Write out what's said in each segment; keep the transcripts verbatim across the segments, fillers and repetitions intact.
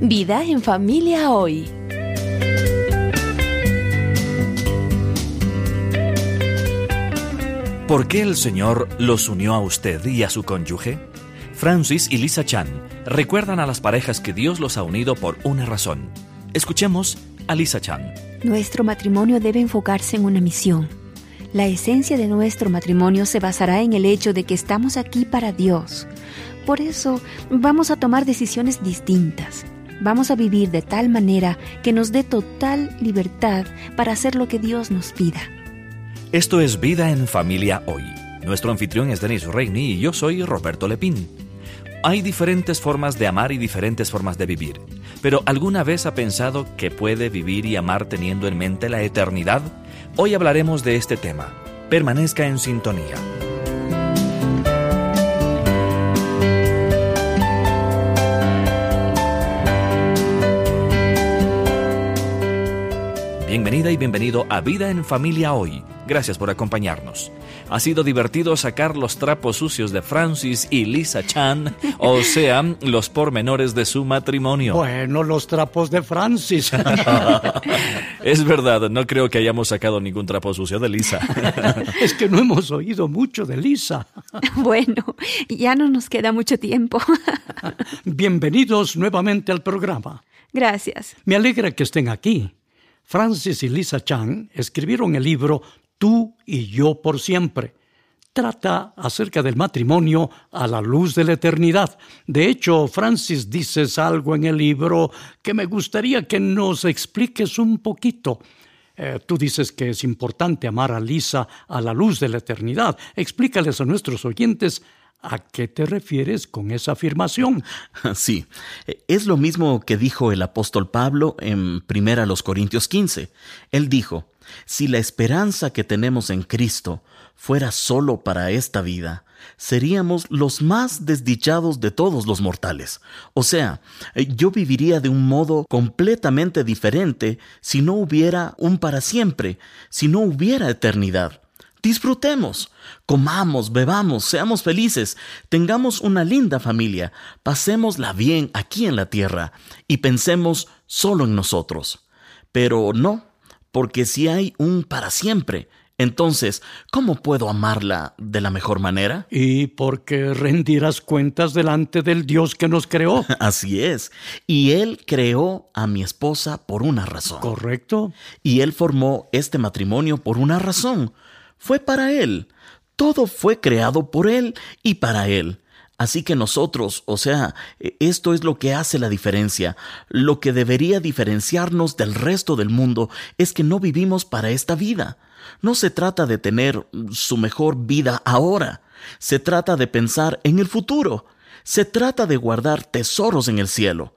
Vida en Familia Hoy. ¿Por qué el Señor los unió a usted y a su cónyuge? Francis y Lisa Chan recuerdan a las parejas que Dios los ha unido por una razón. Escuchemos a Lisa Chan. Nuestro matrimonio debe enfocarse en una misión. La esencia de nuestro matrimonio se basará en el hecho de que estamos aquí para Dios. Por eso, vamos a tomar decisiones distintas. Vamos a vivir de tal manera que nos dé total libertad para hacer lo que Dios nos pida. Esto es Vida en Familia Hoy. Nuestro anfitrión es Denis Reini y yo soy Roberto Lepín. Hay diferentes formas de amar y diferentes formas de vivir. Pero ¿alguna vez ha pensado que puede vivir y amar teniendo en mente la eternidad? Hoy hablaremos de este tema. Permanezca en sintonía. Bienvenida y bienvenido a Vida en Familia Hoy. Gracias por acompañarnos. Ha sido divertido sacar los trapos sucios de Francis y Lisa Chan, o sea, los pormenores de su matrimonio. Bueno, los trapos de Francis. Es verdad, no creo que hayamos sacado ningún trapo sucio de Lisa. Es que no hemos oído mucho de Lisa. Bueno, ya no nos queda mucho tiempo. Bienvenidos nuevamente al programa. Gracias. Me alegra que estén aquí. Francis y Lisa Chan escribieron el libro Tú y yo por siempre. Trata acerca del matrimonio a la luz de la eternidad. De hecho, Francis, dices algo en el libro que me gustaría que nos expliques un poquito. Eh, tú dices que es importante amar a Lisa a la luz de la eternidad. Explícales a nuestros oyentes ¿a qué te refieres con esa afirmación? Sí, es lo mismo que dijo el apóstol Pablo en Primera los Corintios quince. Él dijo, si la esperanza que tenemos en Cristo fuera solo para esta vida, seríamos los más desdichados de todos los mortales. O sea, yo viviría de un modo completamente diferente si no hubiera un para siempre, si no hubiera eternidad. Disfrutemos, comamos, bebamos, seamos felices, tengamos una linda familia, pasémosla bien aquí en la tierra y pensemos solo en nosotros. Pero no, porque si hay un para siempre, entonces, ¿cómo puedo amarla de la mejor manera? Y porque rendirás cuentas delante del Dios que nos creó. Así es, y Él creó a mi esposa por una razón. ¿Correcto? Y Él formó este matrimonio por una razón. Fue para Él. Todo fue creado por Él y para Él. Así que nosotros, o sea, esto es lo que hace la diferencia. Lo que debería diferenciarnos del resto del mundo es que no vivimos para esta vida. No se trata de tener su mejor vida ahora. Se trata de pensar en el futuro. Se trata de guardar tesoros en el cielo.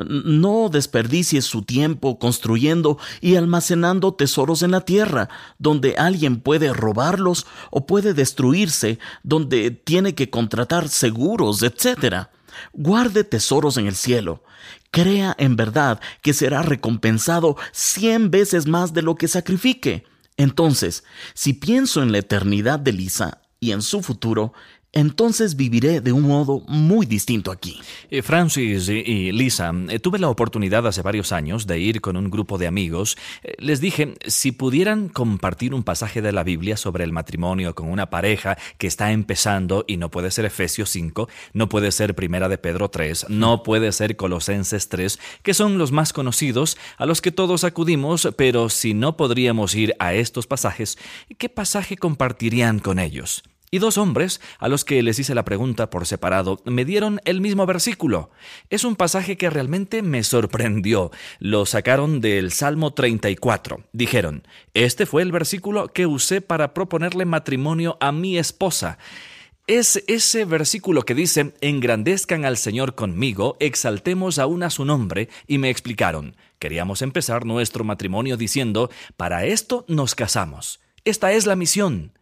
No desperdicies su tiempo construyendo y almacenando tesoros en la tierra, donde alguien puede robarlos o puede destruirse, donde tiene que contratar seguros, etcétera. Guarde tesoros en el cielo. Crea en verdad que será recompensado cien veces más de lo que sacrifique. Entonces, si pienso en la eternidad de Lisa y en su futuro, entonces viviré de un modo muy distinto aquí. Eh, Francis y, y Lisa, eh, tuve la oportunidad hace varios años de ir con un grupo de amigos. Eh, les dije, si pudieran compartir un pasaje de la Biblia sobre el matrimonio con una pareja que está empezando, y no puede ser Efesios cinco, no puede ser Primera de Pedro tres, no puede ser Colosenses tres, que son los más conocidos, a los que todos acudimos, pero si no podríamos ir a estos pasajes, ¿qué pasaje compartirían con ellos? Y dos hombres, a los que les hice la pregunta por separado, me dieron el mismo versículo. Es un pasaje que realmente me sorprendió. Lo sacaron del Salmo treinta y cuatro. Dijeron, este fue el versículo que usé para proponerle matrimonio a mi esposa. Es ese versículo que dice, engrandezcan al Señor conmigo, exaltemos aún a su nombre, y me explicaron. Queríamos empezar nuestro matrimonio diciendo, para esto nos casamos. Esta es la misión.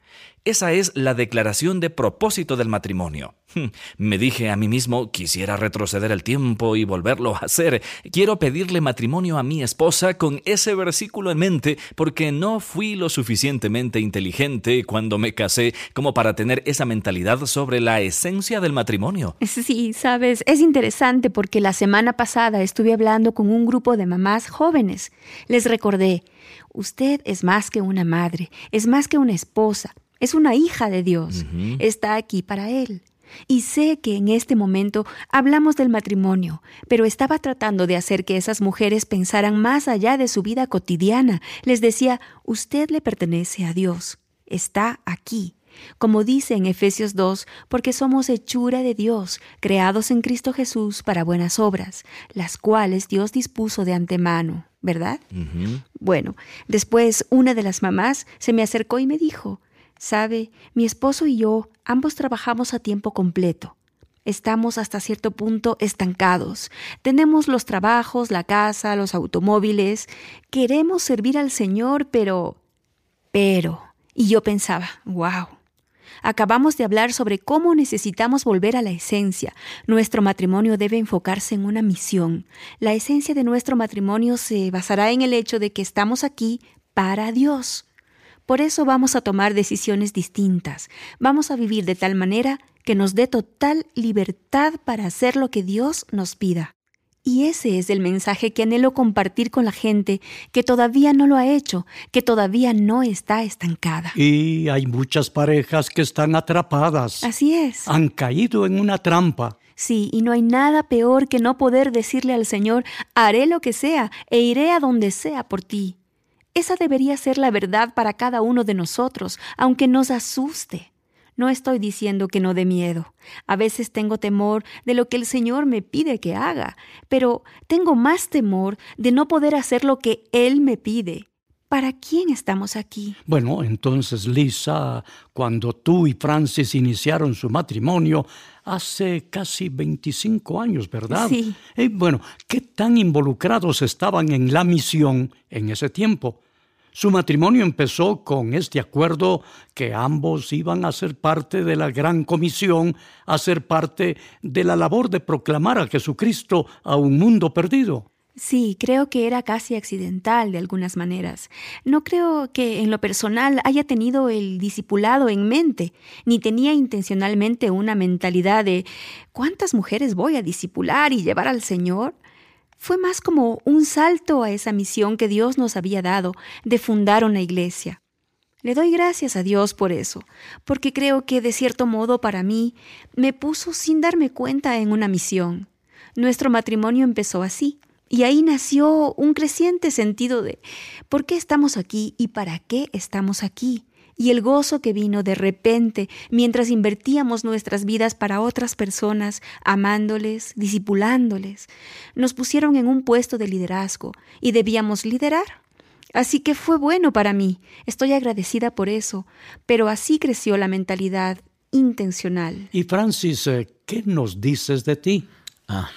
Esa es la declaración de propósito del matrimonio. Me dije a mí mismo, quisiera retroceder el tiempo y volverlo a hacer. Quiero pedirle matrimonio a mi esposa con ese versículo en mente, porque no fui lo suficientemente inteligente cuando me casé como para tener esa mentalidad sobre la esencia del matrimonio. Sí, sabes, es interesante porque la semana pasada estuve hablando con un grupo de mamás jóvenes. Les recordé, usted es más que una madre, es más que una esposa, es una hija de Dios. Uh-huh. Está aquí para Él. Y sé que en este momento hablamos del matrimonio, pero estaba tratando de hacer que esas mujeres pensaran más allá de su vida cotidiana. Les decía, usted le pertenece a Dios, está aquí. Como dice en Efesios dos, porque somos hechura de Dios, creados en Cristo Jesús para buenas obras, las cuales Dios dispuso de antemano, ¿verdad? Uh-huh. Bueno, después una de las mamás se me acercó y me dijo, ¿sabe? Mi esposo y yo ambos trabajamos a tiempo completo. Estamos hasta cierto punto estancados. Tenemos los trabajos, la casa, los automóviles. Queremos servir al Señor, pero... Pero... Y yo pensaba, wow. Acabamos de hablar sobre cómo necesitamos volver a la esencia. Nuestro matrimonio debe enfocarse en una misión. La esencia de nuestro matrimonio se basará en el hecho de que estamos aquí para Dios. Por eso vamos a tomar decisiones distintas. Vamos a vivir de tal manera que nos dé total libertad para hacer lo que Dios nos pida. Y ese es el mensaje que anhelo compartir con la gente que todavía no lo ha hecho, que todavía no está estancada. Y hay muchas parejas que están atrapadas. Así es. Han caído en una trampa. Sí, y no hay nada peor que no poder decirle al Señor, haré lo que sea e iré a donde sea por ti. Esa debería ser la verdad para cada uno de nosotros, aunque nos asuste. No estoy diciendo que no dé miedo. A veces tengo temor de lo que el Señor me pide que haga, pero tengo más temor de no poder hacer lo que Él me pide. ¿Para quién estamos aquí? Bueno, entonces, Lisa, cuando tú y Francis iniciaron su matrimonio, hace casi veinticinco años, ¿verdad? Sí. Eh, bueno, ¿qué tan involucrados estaban en la misión en ese tiempo? Su matrimonio empezó con este acuerdo que ambos iban a ser parte de la gran comisión, a ser parte de la labor de proclamar a Jesucristo a un mundo perdido. Sí, creo que era casi accidental de algunas maneras. No creo que en lo personal haya tenido el discipulado en mente, ni tenía intencionalmente una mentalidad de ¿cuántas mujeres voy a discipular y llevar al Señor? Fue más como un salto a esa misión que Dios nos había dado de fundar una iglesia. Le doy gracias a Dios por eso, porque creo que de cierto modo para mí me puso sin darme cuenta en una misión. Nuestro matrimonio empezó así, y ahí nació un creciente sentido de ¿por qué estamos aquí y para qué estamos aquí? Y el gozo que vino de repente mientras invertíamos nuestras vidas para otras personas, amándoles, discipulándoles. Nos pusieron en un puesto de liderazgo y debíamos liderar. Así que fue bueno para mí. Estoy agradecida por eso. Pero así creció la mentalidad intencional. Y Francis, ¿qué nos dices de ti? Ah,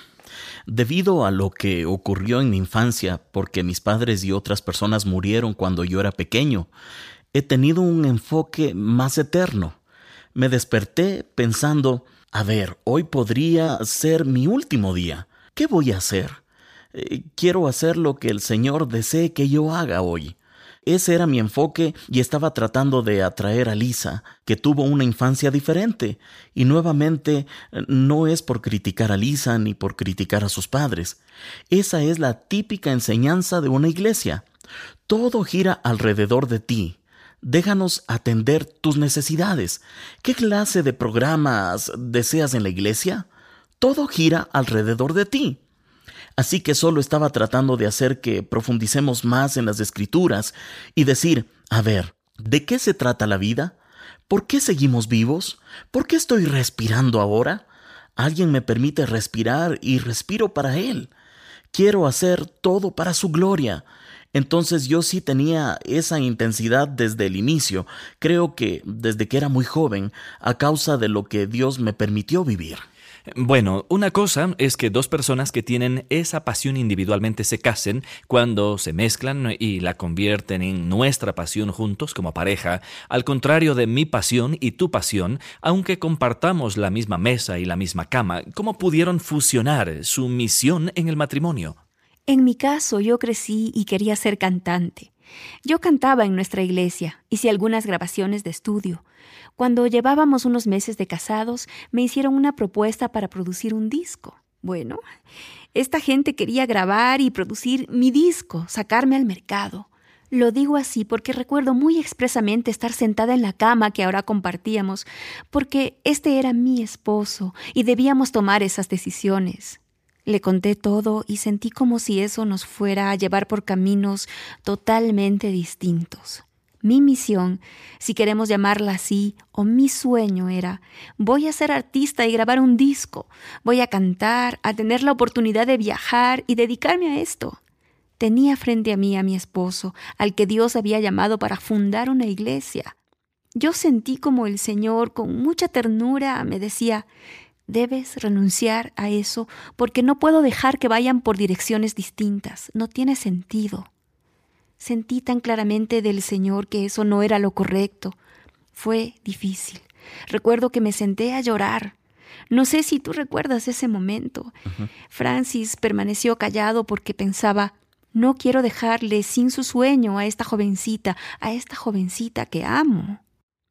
debido a lo que ocurrió en mi infancia, porque mis padres y otras personas murieron cuando yo era pequeño, he tenido un enfoque más eterno. Me desperté pensando, a ver, hoy podría ser mi último día. ¿Qué voy a hacer? Eh, quiero hacer lo que el Señor desee que yo haga hoy. Ese era mi enfoque y estaba tratando de atraer a Lisa, que tuvo una infancia diferente. Y nuevamente, no es por criticar a Lisa ni por criticar a sus padres. Esa es la típica enseñanza de una iglesia. Todo gira alrededor de ti. Déjanos atender tus necesidades. ¿Qué clase de programas deseas en la iglesia? Todo gira alrededor de ti. Así que solo estaba tratando de hacer que profundicemos más en las Escrituras y decir, a ver, ¿de qué se trata la vida? ¿Por qué seguimos vivos? ¿Por qué estoy respirando ahora? Alguien me permite respirar y respiro para Él. Quiero hacer todo para su gloria. Entonces yo sí tenía esa intensidad desde el inicio, creo que desde que era muy joven, a causa de lo que Dios me permitió vivir. Bueno, una cosa es que dos personas que tienen esa pasión individualmente se casen cuando se mezclan y la convierten en nuestra pasión juntos como pareja, al contrario de mi pasión y tu pasión, aunque compartamos la misma mesa y la misma cama. ¿Cómo pudieron fusionar su misión en el matrimonio? En mi caso, yo crecí y quería ser cantante. Yo cantaba en nuestra iglesia, hice algunas grabaciones de estudio. Cuando llevábamos unos meses de casados, me hicieron una propuesta para producir un disco. Bueno, esta gente quería grabar y producir mi disco, sacarme al mercado. Lo digo así porque recuerdo muy expresamente estar sentada en la cama que ahora compartíamos, porque este era mi esposo y debíamos tomar esas decisiones. Le conté todo y sentí como si eso nos fuera a llevar por caminos totalmente distintos. Mi misión, si queremos llamarla así, o mi sueño era, voy a ser artista y grabar un disco, voy a cantar, a tener la oportunidad de viajar y dedicarme a esto. Tenía frente a mí a mi esposo, al que Dios había llamado para fundar una iglesia. Yo sentí como el Señor, con mucha ternura, me decía, debes renunciar a eso porque no puedo dejar que vayan por direcciones distintas, no tiene sentido. Sentí tan claramente del Señor que eso no era lo correcto. Fue difícil. Recuerdo que me senté a llorar. No sé si tú recuerdas ese momento. Uh-huh. Francis permaneció callado porque pensaba, no quiero dejarle sin su sueño a esta jovencita, a esta jovencita que amo.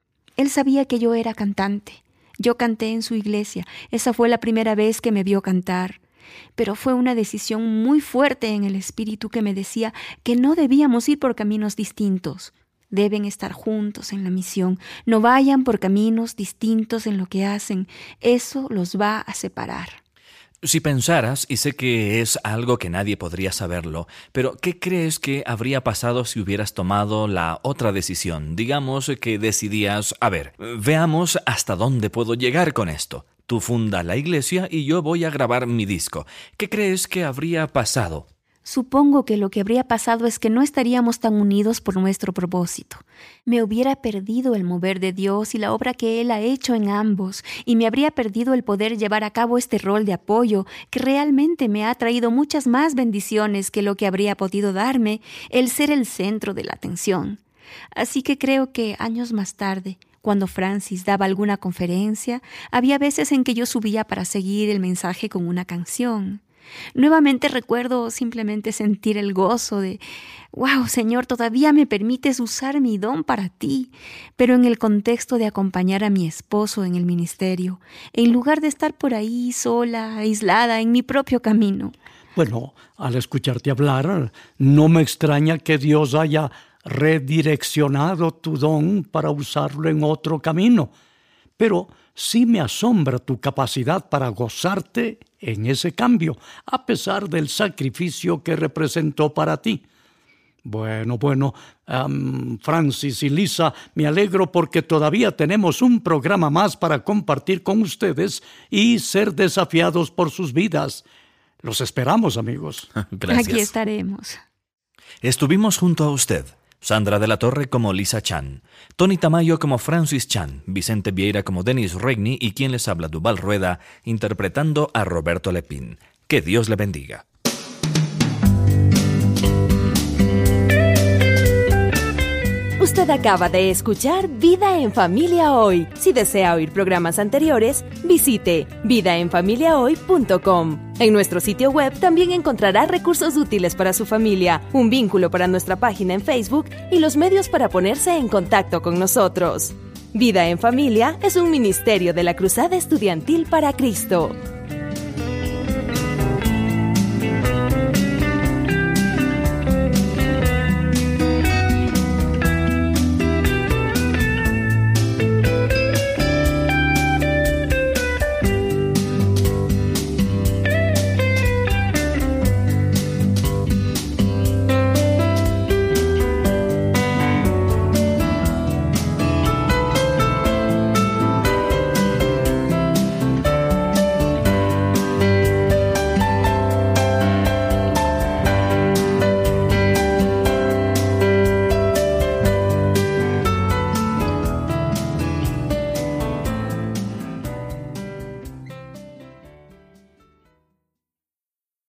Él sabía que yo era cantante. Yo canté en su iglesia. Esa fue la primera vez que me vio cantar. Pero fue una decisión muy fuerte en el espíritu que me decía que no debíamos ir por caminos distintos. Deben estar juntos en la misión. No vayan por caminos distintos en lo que hacen. Eso los va a separar. Si pensaras, y sé que es algo que nadie podría saberlo, pero ¿qué crees que habría pasado si hubieras tomado la otra decisión? Digamos que decidías, a ver, veamos hasta dónde puedo llegar con esto. Tú funda la iglesia y yo voy a grabar mi disco. ¿Qué crees que habría pasado? Supongo que lo que habría pasado es que no estaríamos tan unidos por nuestro propósito. Me hubiera perdido el mover de Dios y la obra que Él ha hecho en ambos, y me habría perdido el poder llevar a cabo este rol de apoyo que realmente me ha traído muchas más bendiciones que lo que habría podido darme el ser el centro de la atención. Así que creo que años más tarde, cuando Francis daba alguna conferencia, había veces en que yo subía para seguir el mensaje con una canción. Nuevamente recuerdo simplemente sentir el gozo de «Wow, Señor, todavía me permites usar mi don para ti», pero en el contexto de acompañar a mi esposo en el ministerio, en lugar de estar por ahí sola, aislada, en mi propio camino. Bueno, al escucharte hablar, no me extraña que Dios haya redireccionado tu don para usarlo en otro camino, pero sí me asombra tu capacidad para gozarte en ese cambio, a pesar del sacrificio que representó para ti. Bueno, bueno, um, Francis y Lisa, me alegro porque todavía tenemos un programa más para compartir con ustedes y ser desafiados por sus vidas. Los esperamos, amigos. Gracias. Aquí estaremos. Estuvimos junto a usted. Sandra de la Torre como Lisa Chan, Tony Tamayo como Francis Chan, Vicente Vieira como Denis Regni y quien les habla, Duval Rueda, interpretando a Roberto Lepín. Que Dios le bendiga. Usted acaba de escuchar Vida en Familia Hoy. Si desea oír programas anteriores, visite vida en familia hoy punto com. En nuestro sitio web también encontrará recursos útiles para su familia, un vínculo para nuestra página en Facebook y los medios para ponerse en contacto con nosotros. Vida en Familia es un ministerio de la Cruzada Estudiantil para Cristo.